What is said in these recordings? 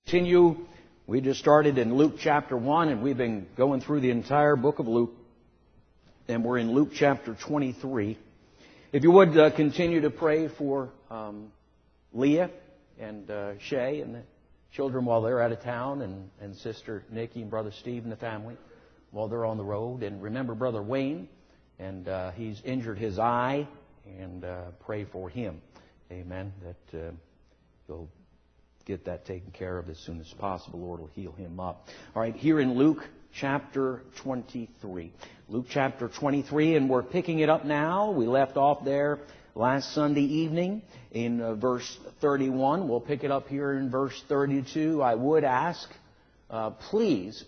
Continue. We just started in Luke chapter 1, and we've been going through the entire book of Luke. And we're in Luke chapter 23. If you would continue to pray for Leah and Shay and the children while they're out of town, and Sister Nikki and Brother Steve and the family while they're on the road. And remember Brother Wayne, and he's injured his eye, and pray for him. Amen. That he'll get that taken care of as soon as possible. The Lord will heal him up. All right, here in Luke chapter 23. Luke chapter 23, and we're picking it up now. We left off there last Sunday evening in verse 31. We'll pick it up here in verse 32. I would ask, please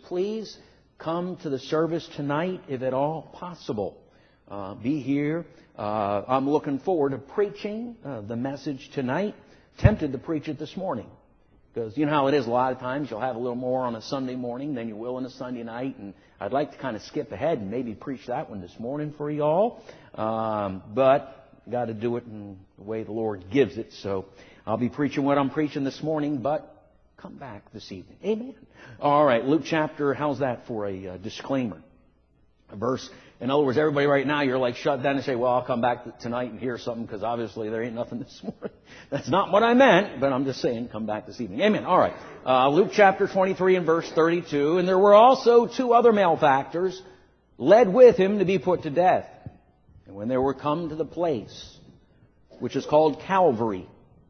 come to the service tonight if at all possible. Be here. I'm looking forward to preaching the message tonight. Tempted to preach it this morning. Because you know how it is a lot of times. You'll have a little more on a Sunday morning than you will on a Sunday night. And I'd like to kind of skip ahead and maybe preach that one this morning for you all. But got to do it in the way the Lord gives it. So I'll be preaching what I'm preaching this morning. But come back this evening. Amen. All right. Luke chapter, how's that for a disclaimer? A verse. In other words, everybody right now, you're like shut down and say, well, I'll come back tonight and hear something because obviously there ain't nothing this morning. That's not what I meant, but I'm just saying come back this evening. Amen. All right. Luke chapter 23 and verse 32. And there were also two other malefactors led with him to be put to death. And when they were come to the place which is called Calvary,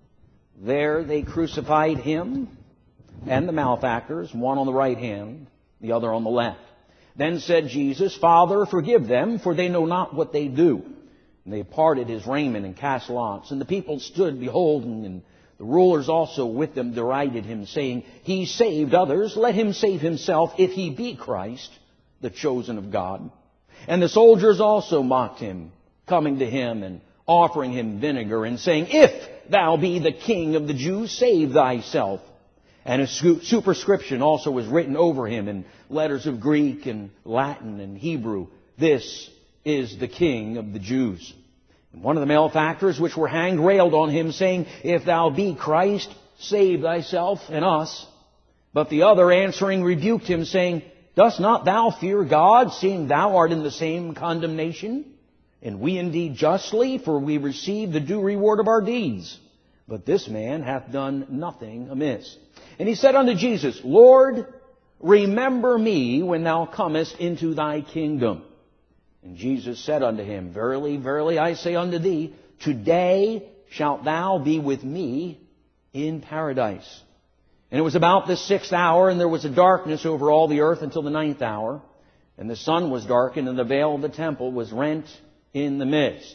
there they crucified him and the malefactors, one on the right hand, the other on the left. Then said Jesus, Father, forgive them, for they know not what they do. And they parted his raiment and cast lots. And the people stood beholding, and the rulers also with them derided him, saying, He saved others, let him save himself, if he be Christ, the chosen of God. And the soldiers also mocked him, coming to him and offering him vinegar, and saying, If thou be the King of the Jews, save thyself. And a superscription also was written over him in letters of Greek and Latin and Hebrew. This is the King of the Jews. And one of the malefactors which were hanged railed on him, saying, If thou be Christ, save thyself and us. But the other answering rebuked him, saying, Dost not thou fear God, seeing thou art in the same condemnation? And we indeed justly, for we receive the due reward of our deeds. But this man hath done nothing amiss. And he said unto Jesus, Lord, remember me when thou comest into thy kingdom. And Jesus said unto him, Verily, verily, I say unto thee, today shalt thou be with me in paradise. And it was about the 6th hour, and there was a darkness over all the earth until the 9th hour. And the sun was darkened, and the veil of the temple was rent in the midst.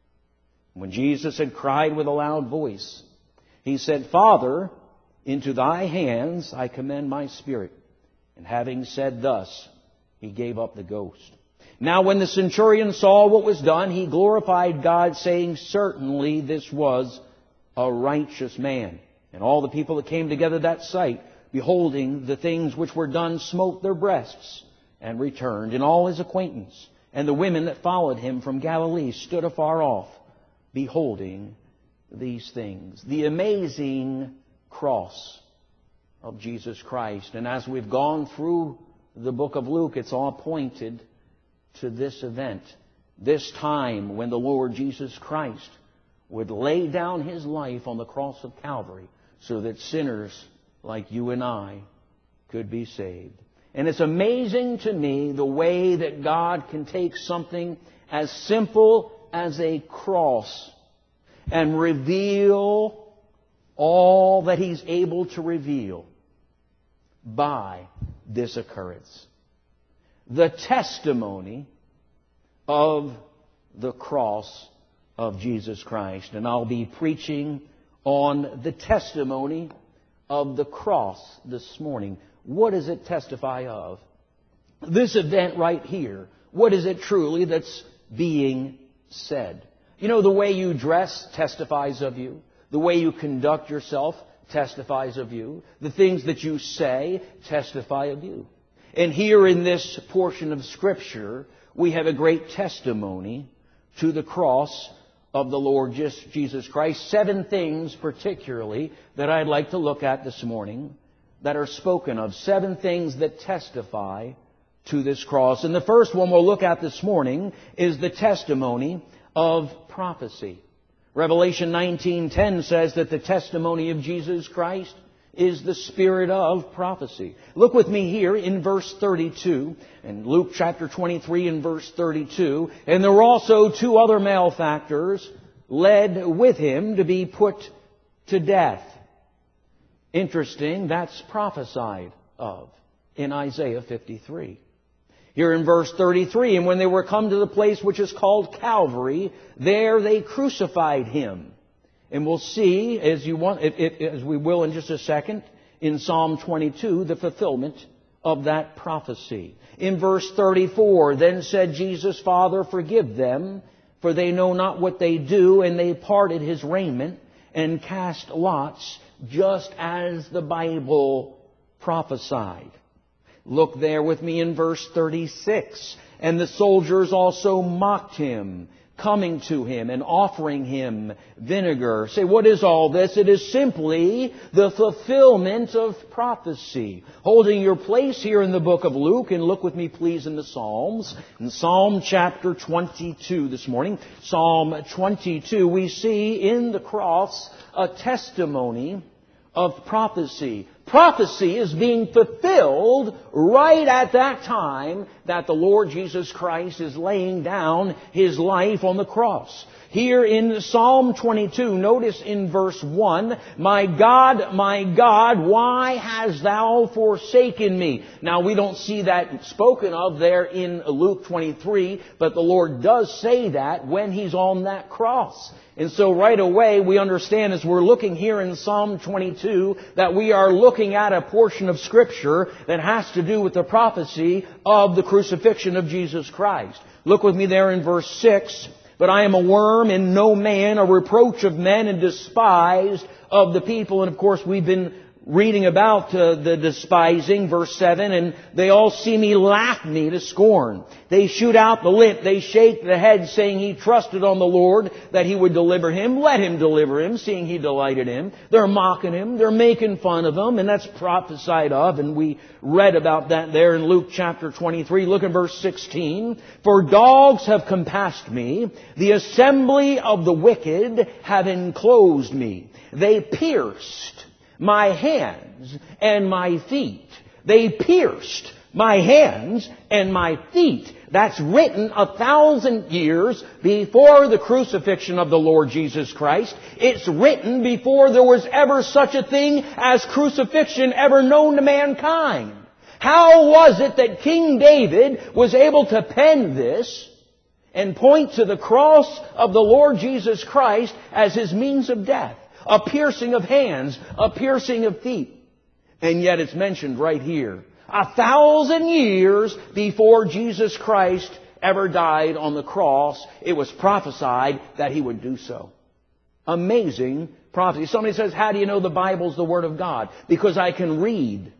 When Jesus had cried with a loud voice, he said, Father, into thy hands I commend my spirit. And having said thus, he gave up the ghost. Now when the centurion saw what was done, he glorified God, saying, Certainly this was a righteous man. And all the people that came together that sight, beholding the things which were done, smote their breasts, and returned, and all his acquaintance. And the women that followed him from Galilee stood afar off, beholding these things. The amazing cross of Jesus Christ. And as we've gone through the book of Luke, it's all pointed to this event. This time when the Lord Jesus Christ would lay down his life on the cross of Calvary so that sinners like you and I could be saved. And it's amazing to me the way that God can take something as simple as a cross and reveal all that He's able to reveal by this occurrence. The testimony of the cross of Jesus Christ. And I'll be preaching on the testimony of the cross this morning. What does it testify of? This event right here, what is it truly that's being said? You know, the way you dress testifies of you. The way you conduct yourself testifies of you. The things that you say testify of you. And here in this portion of Scripture, we have a great testimony to the cross of the Lord Jesus Christ. 7 things particularly that I'd like to look at this morning that are spoken of. 7 things that testify to this cross. And the first one we'll look at this morning is the testimony of prophecy. Revelation 19:10 says that the testimony of Jesus Christ is the spirit of prophecy. Look with me here in verse 32, in Luke chapter 23 and verse 32. And there were also 2 other malefactors led with him to be put to death. Interesting, that's prophesied of in Isaiah 53. Here in verse 33, and when they were come to the place which is called Calvary, there they crucified him. And we'll see, as we will in just a second, in Psalm 22, the fulfillment of that prophecy. In verse 34, then said Jesus, Father, forgive them, for they know not what they do. And they parted his raiment and cast lots, just as the Bible prophesied. Look there with me in verse 36. And the soldiers also mocked him, coming to him and offering him vinegar. Say, what is all this? It is simply the fulfillment of prophecy. Holding your place here in the book of Luke, and look with me please in the Psalms. In Psalm chapter 22 this morning, Psalm 22, we see in the cross a testimony of prophecy. Prophecy is being fulfilled right at that time that the Lord Jesus Christ is laying down His life on the cross. Here in Psalm 22, notice in verse 1, my God, why hast thou forsaken me? Now, we don't see that spoken of there in Luke 23, but the Lord does say that when He's on that cross. And so right away we understand as we're looking here in Psalm 22 that we are looking at a portion of Scripture that has to do with the prophecy of the crucifixion of Jesus Christ. Look with me there in verse 6. But I am a worm and no man, a reproach of men and despised of the people. And of course we've been reading about the despising, verse 7, and they all see me, laugh me to scorn. They shoot out the lip, they shake the head, saying he trusted on the Lord that He would deliver him. Let Him deliver him, seeing He delighted him. They're mocking him, they're making fun of him, and that's prophesied of, and we read about that there in Luke chapter 23. Look at verse 16. For dogs have compassed me, the assembly of the wicked have enclosed me. They pierced my hands and my feet. They pierced my hands and my feet. That's written 1,000 years before the crucifixion of the Lord Jesus Christ. It's written before there was ever such a thing as crucifixion ever known to mankind. How was it that King David was able to pen this and point to the cross of the Lord Jesus Christ as his means of death? A piercing of hands, a piercing of feet. And yet it's mentioned right here. 1,000 years before Jesus Christ ever died on the cross, it was prophesied that He would do so. Amazing prophecy. Somebody says, how do you know the Bible's the Word of God? Because I can read.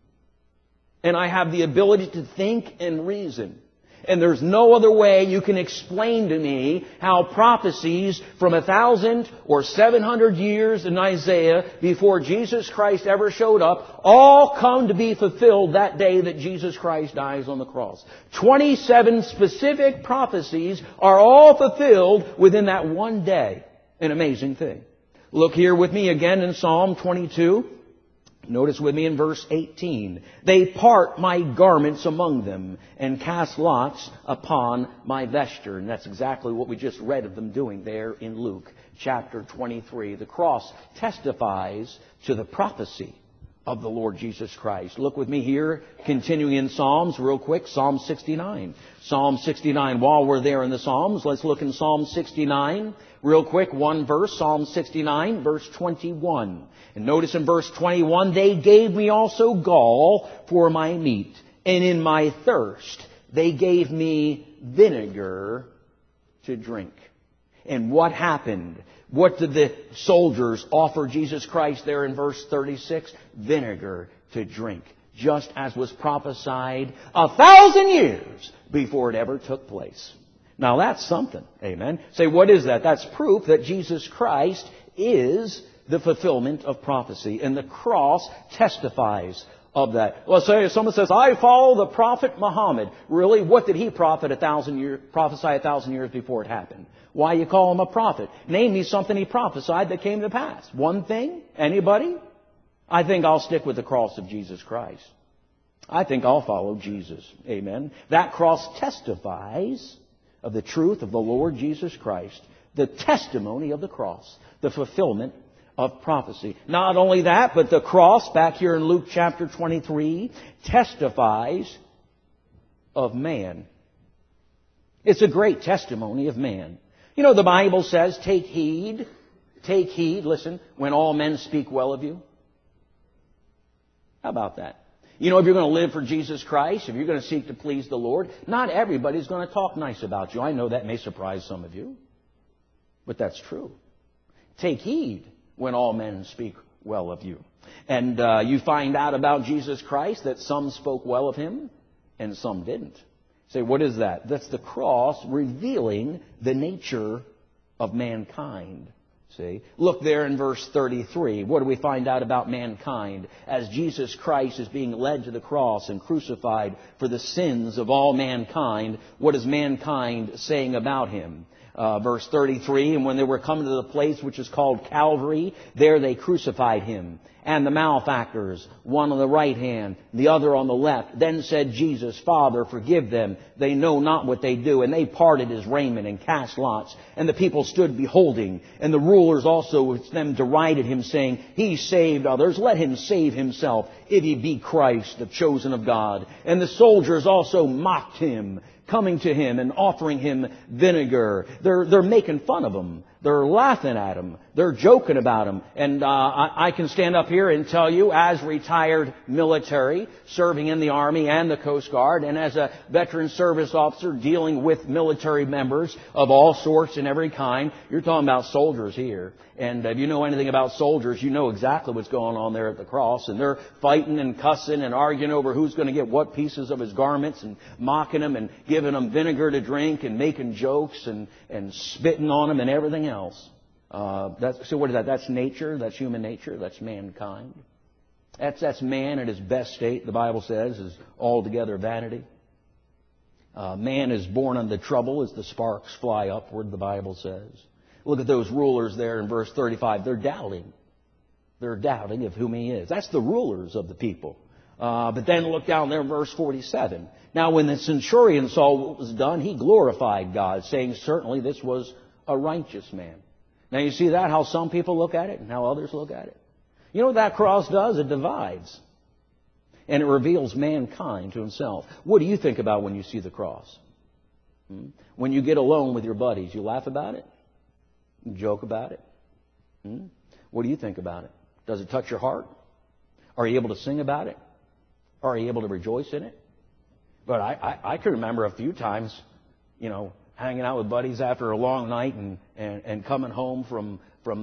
And I have the ability to think and reason. And there's no other way you can explain to me how prophecies from 1,000 or 700 years in Isaiah before Jesus Christ ever showed up all come to be fulfilled that day that Jesus Christ dies on the cross. 27 specific prophecies are all fulfilled within that one day. An amazing thing. Look here with me again in Psalm 22. Notice with me in verse 18. They part my garments among them and cast lots upon my vesture. And that's exactly what we just read of them doing there in Luke chapter 23. The cross testifies to the prophecy of the Lord Jesus Christ. Look with me here, continuing in Psalms real quick. Psalm 69. Psalm 69. While we're there in the Psalms, let's look in Psalm 69. Real quick, one verse, Psalm 69, verse 21. And notice in verse 21, they gave me also gall for my meat, and in my thirst they gave me vinegar to drink. And what happened? What did the soldiers offer Jesus Christ there in verse 36? Vinegar to drink, just as was prophesied 1,000 years before it ever took place. Now that's something. Amen. Say, what is that? That's proof that Jesus Christ is the fulfillment of prophecy. And the cross testifies of that. Well, say someone says, I follow the prophet Muhammad. Really? What did he prophesy 1,000 years before it happened? Why you call him a prophet? Name me something he prophesied that came to pass. One thing? Anybody? I think I'll stick with the cross of Jesus Christ. I think I'll follow Jesus. Amen. That cross testifies of the truth of the Lord Jesus Christ. The testimony of the cross. The fulfillment of prophecy. Not only that, but the cross, back here in Luke chapter 23, testifies of man. It's a great testimony of man. You know, the Bible says, take heed, listen, when all men speak well of you. How about that? You know, if you're going to live for Jesus Christ, if you're going to seek to please the Lord, not everybody's going to talk nice about you. I know that may surprise some of you, but that's true. Take heed when all men speak well of you. And you find out about Jesus Christ that some spoke well of Him and some didn't. Say, what is that? That's the cross revealing the nature of mankind. See? Look there in verse 33. What do we find out about mankind? As Jesus Christ is being led to the cross and crucified for the sins of all mankind, what is mankind saying about Him? Verse 33, and when they were coming to the place which is called Calvary, there they crucified Him. And the malefactors, one on the right hand, the other on the left. Then said Jesus, Father, forgive them. They know not what they do. And they parted His raiment and cast lots. And the people stood beholding. And the rulers also with them derided Him, saying, He saved others. Let Him save Himself, if He be Christ, the chosen of God. And the soldiers also mocked Him, coming to Him and offering Him vinegar. They're making fun of Him. They're laughing at Him. They're joking about Him. And I can stand up here and tell you, as retired military, serving in the Army and the Coast Guard, and as a veteran service officer dealing with military members of all sorts and every kind, you're talking about soldiers here. And if you know anything about soldiers, you know exactly what's going on there at the cross. And they're fighting and cussing and arguing over who's going to get what pieces of his garments, and mocking him and giving them vinegar to drink and making jokes and spitting on them and everything else. So what is that? That's nature. That's human nature. That's mankind. That's man at his best state, the Bible says, is altogether vanity. Man is born unto trouble as the sparks fly upward, the Bible says. Look at those rulers there in verse 35. They're doubting. They're doubting of whom He is. That's the rulers of the people. But then look down there in verse 47. Now when the centurion saw what was done, he glorified God, saying, certainly this was a righteous man. Now you see that, how some people look at it and how others look at it? You know what that cross does? It divides. And it reveals mankind to himself. What do you think about when you see the cross? When you get alone with your buddies, you laugh about it? You joke about it? What do you think about it? Does it touch your heart? Are you able to sing about it? Are you able to rejoice in it? But I can remember a few times, hanging out with buddies after a long night and coming home from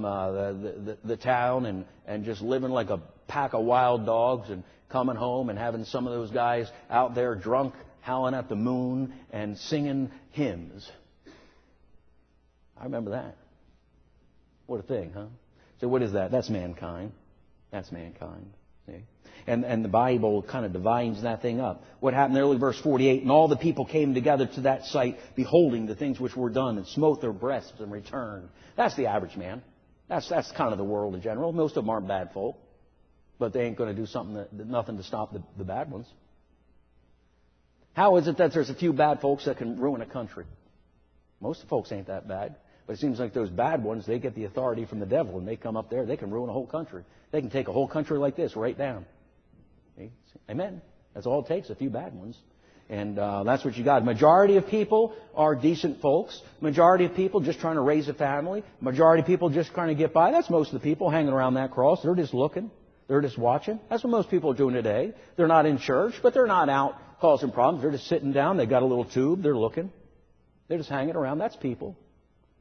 the town and just living like a pack of wild dogs, and coming home and having some of those guys out there drunk, howling at the moon and singing hymns. I remember that. What a thing, huh? So what is that? That's mankind. That's mankind. See? And the Bible kind of divides that thing up. What happened there? Verse 48, and all the people came together to that sight, beholding the things which were done, and smote their breasts and returned. That's the average man. That's kind of the world in general. Most of them aren't bad folk, but they ain't going to do nothing to stop the bad ones. How is it that there's a few bad folks that can ruin a country? Most of the folks ain't that bad. But it seems like those bad ones, they get the authority from the devil, and they come up there, they can ruin a whole country. They can take a whole country like this right down. Amen. That's all it takes, a few bad ones. And that's what you got. Majority of people are decent folks. Majority of people just trying to raise a family. Majority of people just trying to get by. That's most of the people hanging around that cross. They're just looking. They're just watching. That's what most people are doing today. They're not in church, but they're not out causing problems. They're just sitting down. They've got a little tube. They're looking. They're just hanging around. That's people.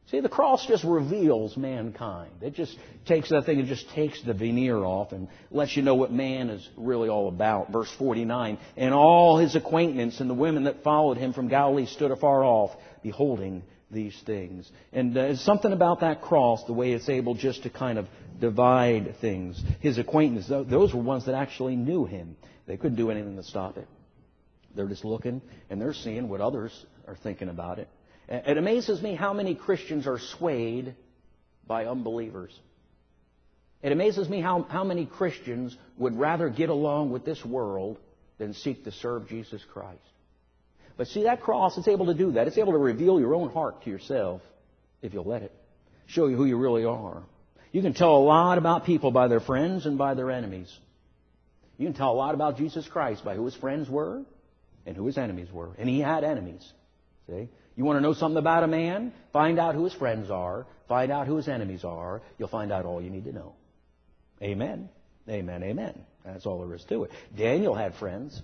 See, the cross just reveals mankind. It just takes that thing and just takes the veneer off and lets you know what man is really all about. Verse 49, and all his acquaintance and the women that followed him from Galilee stood afar off, beholding these things. And there's something about that cross, the way it's able just to kind of divide things. His acquaintance, those were ones that actually knew him. They couldn't do anything to stop it. They're just looking and they're seeing what others are thinking about it. It amazes me how many Christians are swayed by unbelievers. It amazes me how many Christians would rather get along with this world than seek to serve Jesus Christ. But see, that cross, it's able to do that. It's able to reveal your own heart to yourself, if you'll let it. Show you who you really are. You can tell a lot about people by their friends and by their enemies. You can tell a lot about Jesus Christ by who his friends were and who his enemies were. And he had enemies. See? You want to know something about a man? Find out who his friends are. Find out who his enemies are. You'll find out all you need to know. Amen. Amen. Amen. That's all there is to it. Daniel had friends.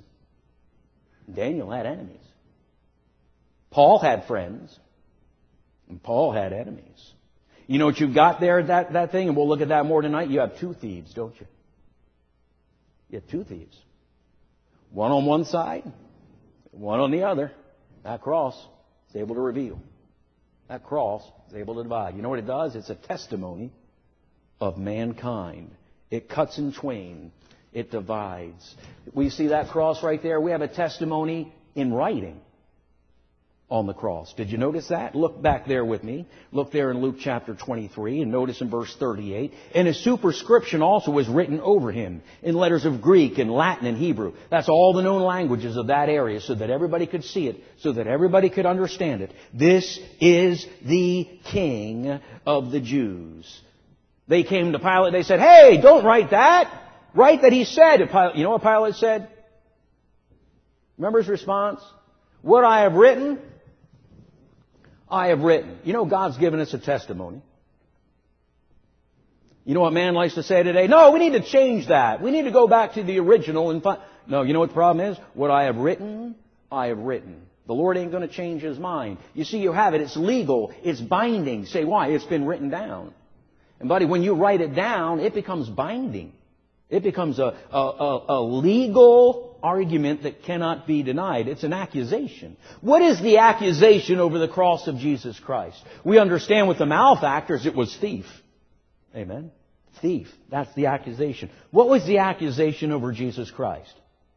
Daniel had enemies. Paul had friends. And Paul had enemies. You know what you've got there, that thing? And we'll look at that more tonight. You have two thieves, don't you? You have two thieves. One on one side, one on the other. That cross is able to reveal. That cross is able to divide. You know what it does? It's a testimony of mankind. It cuts in twain. It divides. We see that cross right there. We have a testimony in writing on the cross. Did you notice that? Look back there with me. Look there in Luke chapter 23 and notice in verse 38. And a superscription also was written over him in letters of Greek and Latin and Hebrew. That's all the known languages of that area so that everybody could see it, so that everybody could understand it. This is the King of the Jews. They came to Pilate. They said, hey, don't write that. Write that he said. You know what Pilate said? Remember his response? What I have written, I have written. You know, God's given us a testimony. You know what man likes to say today? No, we need to change that. We need to go back to the original and find... No, you know what the problem is? What I have written, I have written. The Lord ain't going to change His mind. You see, you have it. It's legal. It's binding. Say, why? It's been written down. And buddy, when you write it down, it becomes binding. It becomes a legal argument that cannot be denied. It's an accusation. What is the accusation over the cross of Jesus Christ? We understand with the malefactors it was thief. Amen? Thief. That's the accusation. What was the accusation over Jesus Christ?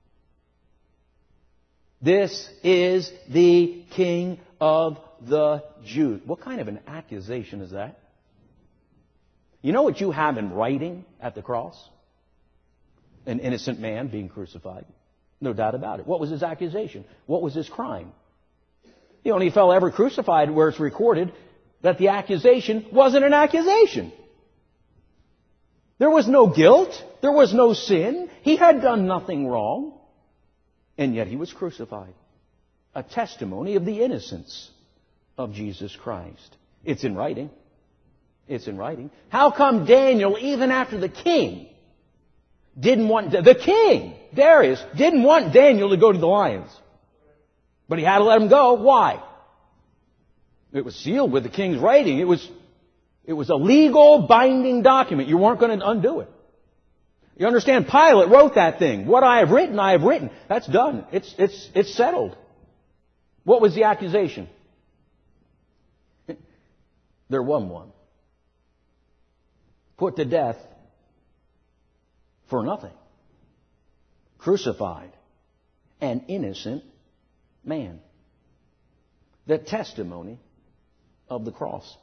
This is the King of the Jews. What kind of an accusation is that? You know what you have in writing at the cross? An innocent man being crucified. No doubt about it. What was his accusation? What was his crime? The only fellow ever crucified where it's recorded that the accusation wasn't an accusation. There was no guilt. There was no sin. He had done nothing wrong. And yet he was crucified. A testimony of the innocence of Jesus Christ. It's in writing. It's in writing. How come Daniel, even after the king, the king, Darius, didn't want Daniel to go to the lions? But he had to let him go. Why? It was sealed with the king's writing. It was a legal binding document. You weren't going to undo it. You understand? Pilate wrote that thing. What I have written, I have written. That's done. It's settled. What was the accusation? There wasn't one. Put to death for nothing. Crucified. An innocent man. The testimony of the cross.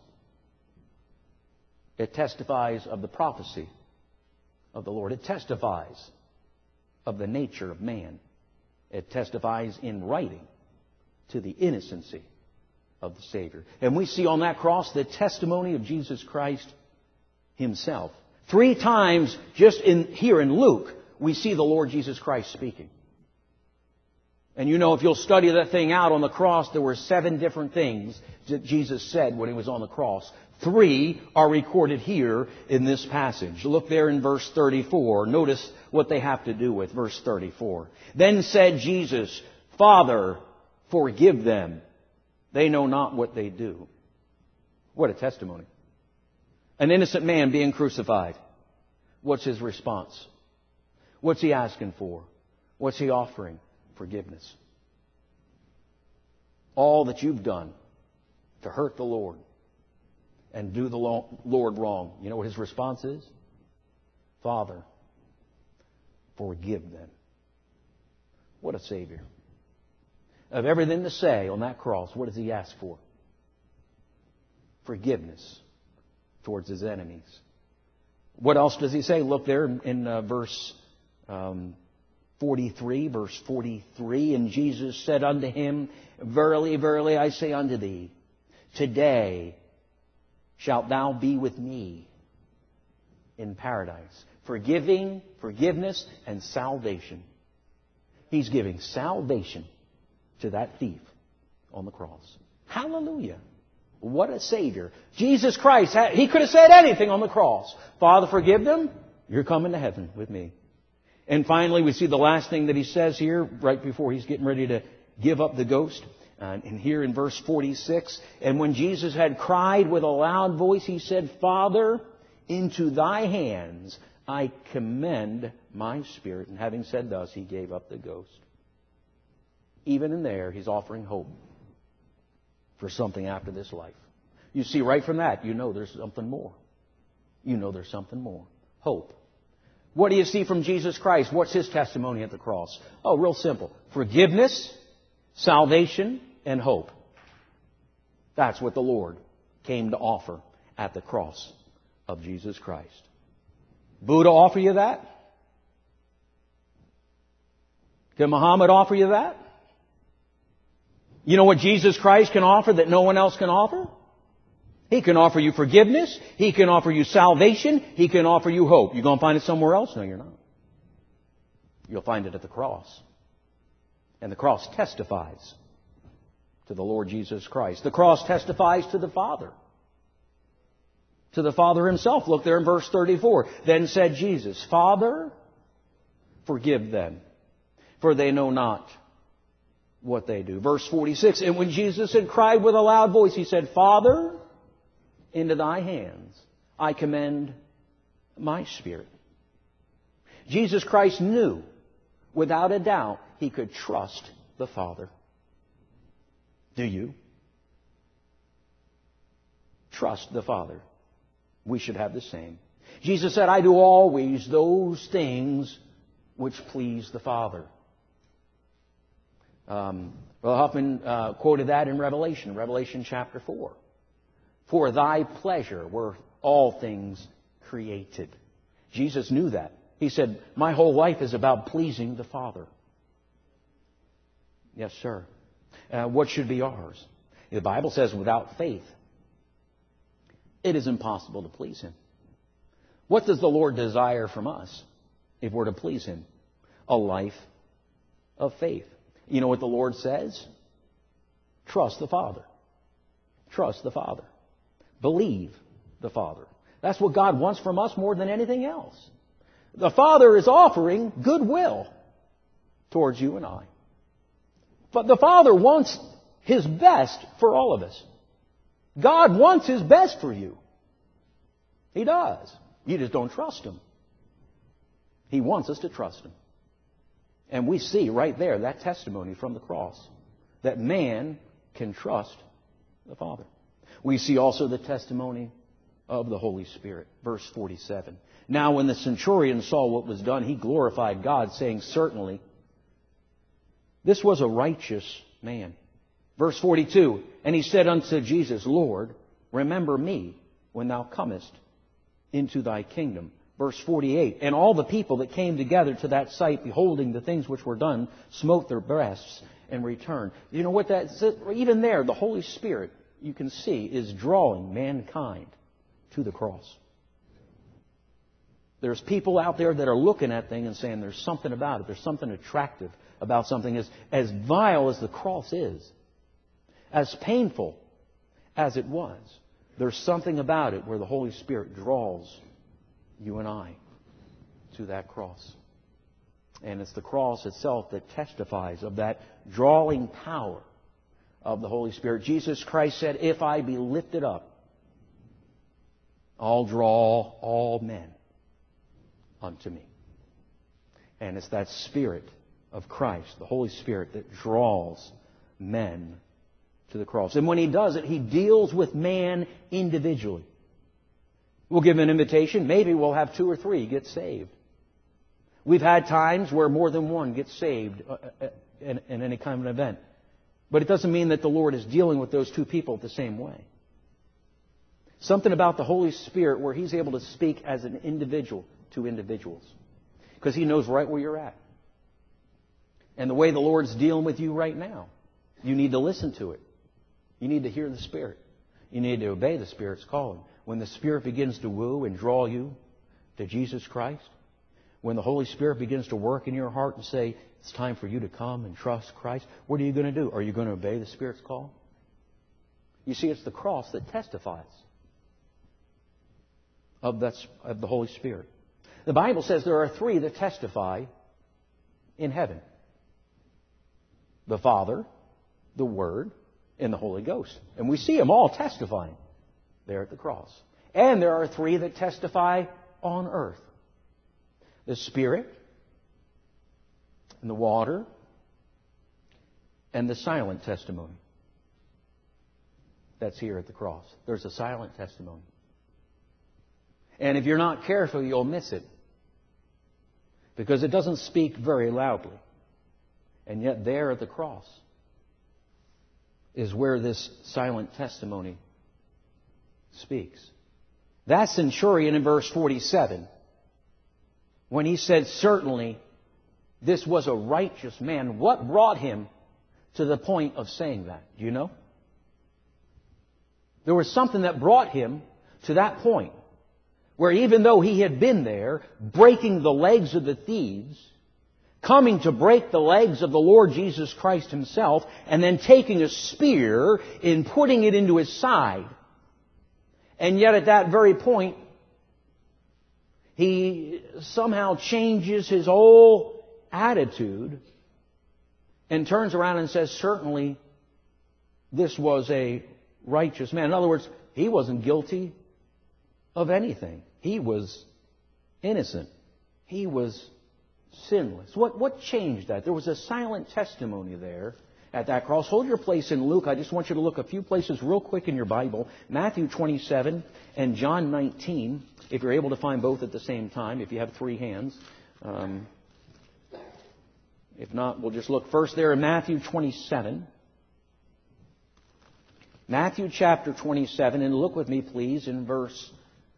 It testifies of the prophecy of the Lord. It testifies of the nature of man. It testifies in writing to the innocency of the Savior. And we see on that cross the testimony of Jesus Christ Himself. 3 times just here in Luke, we see the Lord Jesus Christ speaking. And you know, if you'll study that thing out on the cross, there were 7 different things that Jesus said when He was on the cross. 3 are recorded here in this passage. Look there in verse 34. Notice what they have to do with verse 34. Then said Jesus, Father, forgive them. They know not what they do. What a testimony. An innocent man being crucified. What's his response? What's he asking for? What's he offering? Forgiveness. All that you've done to hurt the Lord and do the Lord wrong. You know what his response is? Father, forgive them. What a Savior. Of everything to say on that cross, what does he ask for? Forgiveness towards his enemies. What else does he say? Look there in verse 43, verse 43. And Jesus said unto him, Verily, verily, I say unto thee, today shalt thou be with me in paradise. Forgiveness, and salvation. He's giving salvation to that thief on the cross. Hallelujah. What a Savior. Jesus Christ, He could have said anything on the cross. Father, forgive them. You're coming to heaven with me. And finally, we see the last thing that He says here, right before He's getting ready to give up the ghost. And here in verse 46, and when Jesus had cried with a loud voice, He said, Father, into Thy hands I commend my spirit. And having said thus, He gave up the ghost. Even in there, He's offering hope for something after this life. You see, right from that, you know there's something more. You know there's something more. Hope. What do you see from Jesus Christ? What's His testimony at the cross? Oh, real simple. Forgiveness, salvation, and hope. That's what the Lord came to offer at the cross of Jesus Christ. Buddha offer you that? Can Muhammad offer you that? You know what Jesus Christ can offer that no one else can offer? He can offer you forgiveness. He can offer you salvation. He can offer you hope. You going to find it somewhere else? No, you're not. You'll find it at the cross. And the cross testifies to the Lord Jesus Christ. The cross testifies to the Father. To the Father Himself. Look there in verse 34. Then said Jesus, Father, forgive them, for they know not what they do. Verse 46. And when Jesus had cried with a loud voice, He said, Father, into Thy hands I commend my spirit. Jesus Christ knew, without a doubt, He could trust the Father. Do you? Trust the Father. We should have the same. Jesus said, I do always those things which please the Father. Brother Huffman quoted that in Revelation chapter 4. For Thy pleasure were all things created. Jesus knew that. He said, my whole life is about pleasing the Father. Yes, sir. What should be ours? The Bible says without faith, it is impossible to please Him. What does the Lord desire from us if we're to please Him? A life of faith. You know what the Lord says? Trust the Father. Trust the Father. Believe the Father. That's what God wants from us more than anything else. The Father is offering goodwill towards you and I. But the Father wants His best for all of us. God wants His best for you. He does. You just don't trust Him. He wants us to trust Him. And we see right there that testimony from the cross that man can trust the Father. We see also the testimony of the Holy Spirit. Verse 47. Now when the centurion saw what was done, he glorified God, saying, Certainly, this was a righteous man. Verse 42. And he said unto Jesus, Lord, remember me when Thou comest into Thy kingdom. Verse 48. And all the people that came together to that sight, beholding the things which were done, smote their breasts and returned. You know what that says? Even there, the Holy Spirit, you can see, is drawing mankind to the cross. There's people out there that are looking at things and saying there's something about it. There's something attractive about something. As vile as the cross is, as painful as it was, there's something about it where the Holy Spirit draws you and I to that cross. And it's the cross itself that testifies of that drawing power of the Holy Spirit. Jesus Christ said, If I be lifted up, I'll draw all men unto me. And it's that Spirit of Christ, the Holy Spirit, that draws men to the cross. And when He does it, He deals with man individually. We'll give an invitation. Maybe we'll have 2 or 3 get saved. We've had times where more than one gets saved in any kind of an event. But it doesn't mean that the Lord is dealing with those 2 people the same way. Something about the Holy Spirit where He's able to speak as an individual to individuals. Because He knows right where you're at. And the way the Lord's dealing with you right now, you need to listen to it. You need to hear the Spirit. You need to obey the Spirit's calling. When the Spirit begins to woo and draw you to Jesus Christ, when the Holy Spirit begins to work in your heart and say, it's time for you to come and trust Christ, what are you going to do? Are you going to obey the Spirit's call? You see, it's the cross that testifies of the Holy Spirit. The Bible says there are 3 that testify in heaven. The Father, the Word, and the Holy Ghost. And we see them all testifying there at the cross. And there are 3 that testify on earth. The Spirit, and the water, and the silent testimony. That's here at the cross. There's a silent testimony. And if you're not careful, you'll miss it. Because it doesn't speak very loudly. And yet there at the cross is where this silent testimony speaks. That centurion in verse 47, when he said, certainly this was a righteous man, what brought him to the point of saying that? Do you know? There was something that brought him to that point where even though he had been there breaking the legs of the thieves, coming to break the legs of the Lord Jesus Christ Himself, and then taking a spear and putting it into His side. And yet at that very point, he somehow changes his whole attitude and turns around and says, certainly this was a righteous man. In other words, he wasn't guilty of anything. He was innocent. He was sinless. What changed that? There was a silent testimony there at that cross. Hold your place in Luke. I just want you to look a few places real quick in your Bible. Matthew 27 and John 19, if you're able to find both at the same time, if you have 3 hands. If not, we'll just look first there in Matthew 27. Matthew chapter 27, and look with me, please, in verse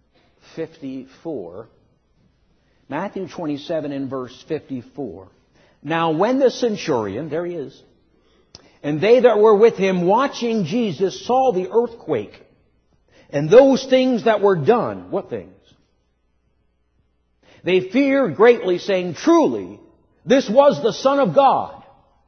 54. Matthew 27 and verse 54. Now when the centurion, there he is, and they that were with him watching Jesus saw the earthquake and those things that were done. What things? They feared greatly, saying, truly, this was the Son of God.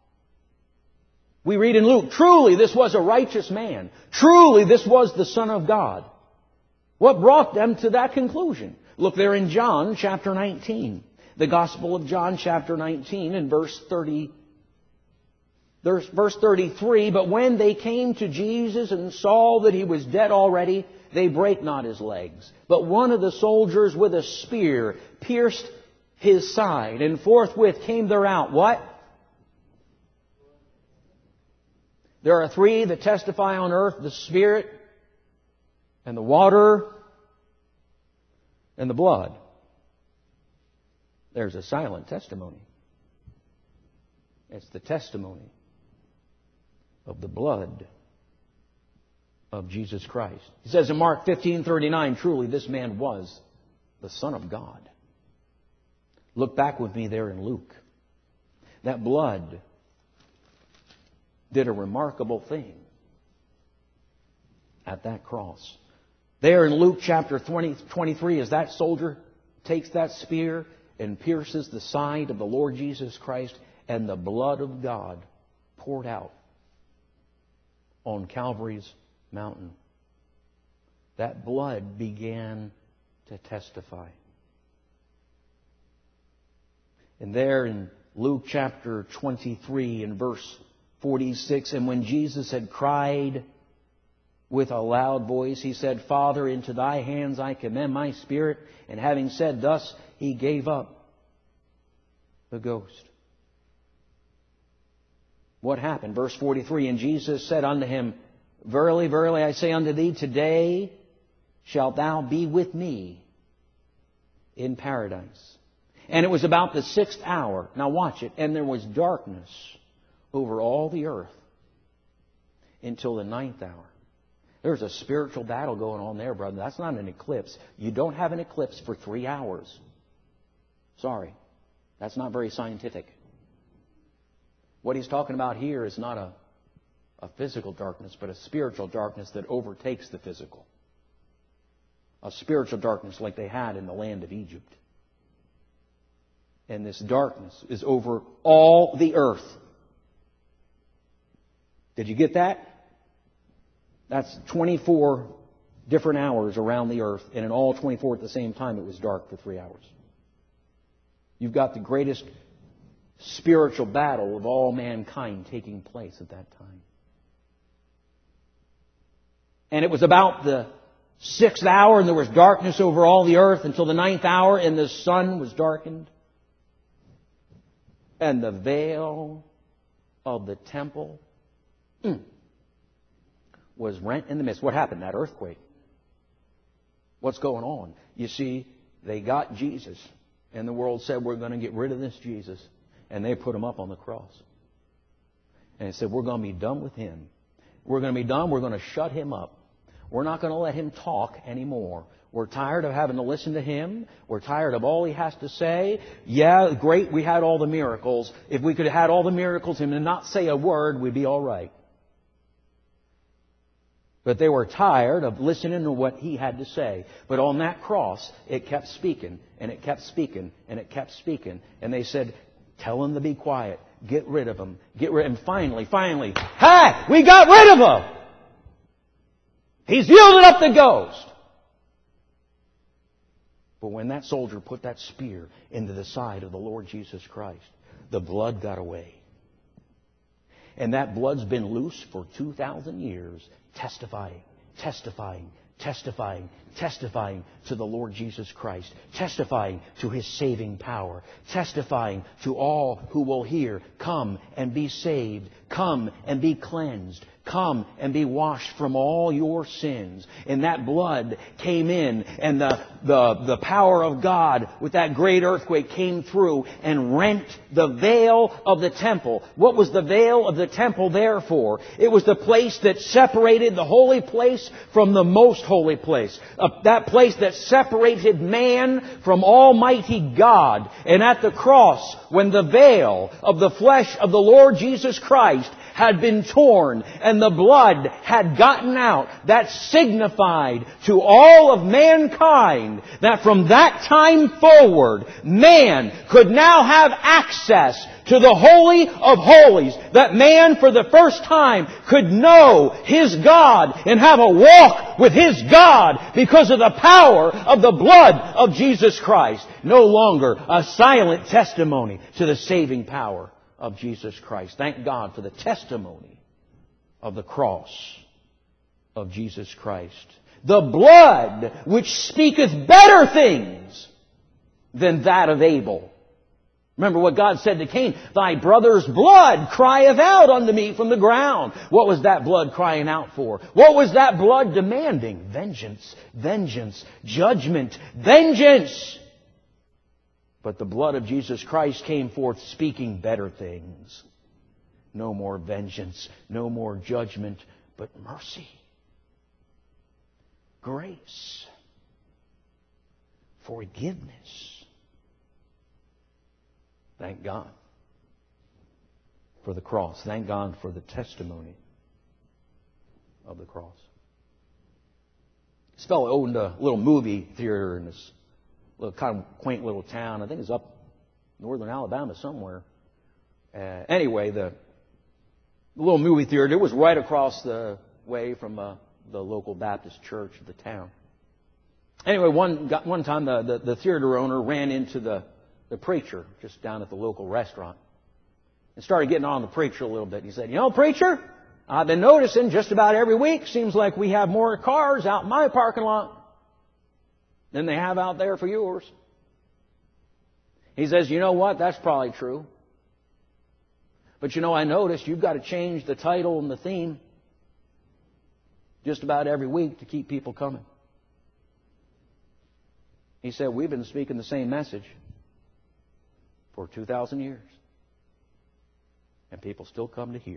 We read in Luke, truly, this was a righteous man. Truly, this was the Son of God. What brought them to that conclusion? Look there in John chapter 19. The Gospel of John chapter 19 and verse 33. But when they came to Jesus and saw that He was dead already, they brake not His legs. But one of the soldiers with a spear pierced His side, and forthwith came there out what? There are 3 that testify on earth, the Spirit, and the water, and the blood. There's a silent testimony. It's the testimony of the blood of Jesus Christ. He says in Mark 15:39, truly this man was the Son of God. Look back with me there in Luke. That blood did a remarkable thing at that cross. There in Luke chapter 23, as that soldier takes that spear and pierces the side of the Lord Jesus Christ, and the blood of God poured out on Calvary's mountain. That blood began to testify. And there in Luke chapter 23 and verse 46, and when Jesus had cried with a loud voice, he said, Father, into thy hands I commend my spirit. And having said thus, he gave up the ghost. What happened? Verse 43, and Jesus said unto him, Verily, verily, I say unto thee, today shalt thou be with me in paradise. And it was about the 6th hour. Now watch it. And there was darkness over all the earth until the 9th hour. There's a spiritual battle going on there, brother. That's not an eclipse. You don't have an eclipse for 3 hours. Sorry. That's not very scientific. What he's talking about here is not a physical darkness, but a spiritual darkness that overtakes the physical. A spiritual darkness like they had in the land of Egypt. And this darkness is over all the earth. Did you get that? That's 24 different hours around the earth, and in all 24 at the same time it was dark for 3 hours. You've got the greatest spiritual battle of all mankind taking place at that time. And it was about the 6th hour, and there was darkness over all the earth until the 9th hour, and the sun was darkened. And the veil of the temple was rent in the midst. What happened? That earthquake. What's going on? You see, they got Jesus, and the world said, we're going to get rid of this Jesus. And they put him up on the cross. And they said, we're going to be done with him. We're going to be done. We're going to shut him up. We're not going to let him talk anymore. We're tired of having to listen to him. We're tired of all he has to say. Yeah, great, we had all the miracles. If we could have had all the miracles and not say a word, we'd be all right. But they were tired of listening to what he had to say. But on that cross, it kept speaking, and it kept speaking, and it kept speaking. And they said, tell him to be quiet. Get rid of him. Get rid of him. Finally, hey, we got rid of him! He's yielded up the ghost. But when that soldier put that spear into the side of the Lord Jesus Christ, the blood got away. And that blood's been loose for 2,000 years, testifying to the Lord Jesus Christ, testifying to His saving power, testifying to all who will hear, come and be saved, come and be cleansed, come and be washed from all your sins. And that blood came in, and the power of God with that great earthquake came through and rent the veil of the temple. What was the veil of the temple there for? It was the place that separated the holy place from the most holy place. That place that separated man from Almighty God. And at the cross, when the veil of the flesh of the Lord Jesus Christ had been torn and the blood had gotten out, that signified to all of mankind that from that time forward, man could now have access to the Holy of Holies. That man for the first time could know his God and have a walk with his God because of the power of the blood of Jesus Christ. No longer a silent testimony to the saving power of Jesus Christ. Thank God for the testimony of the cross of Jesus Christ. The blood which speaketh better things than that of Abel. Remember what God said to Cain, thy brother's blood crieth out unto me from the ground. What was that blood crying out for? What was that blood demanding? Vengeance, vengeance, judgment, vengeance. But the blood of Jesus Christ came forth speaking better things. No more vengeance, no more judgment, but mercy, grace, forgiveness. Thank God for the cross. Thank God for the testimony of the cross. This fellow owned a little movie theater in this little kind of quaint little town. I think it's up northern Alabama somewhere. Anyway, the little movie theater, it was right across the way from the local Baptist church of the town. Anyway, one time the theater owner ran into the preacher just down at the local restaurant and started getting on the preacher a little bit. He said, you know, preacher, I've been noticing just about every week, seems like we have more cars out in my parking lot than they have out there for yours. He says, you know what? That's probably true. But I noticed you've got to change the title and the theme just about every week to keep people coming. He said, we've been speaking the same message for 2,000 years. And people still come to hear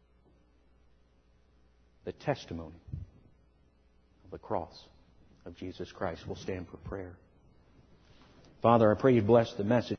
the testimony of the cross of Jesus Christ. We'll stand for prayer. Father, I pray you bless the message.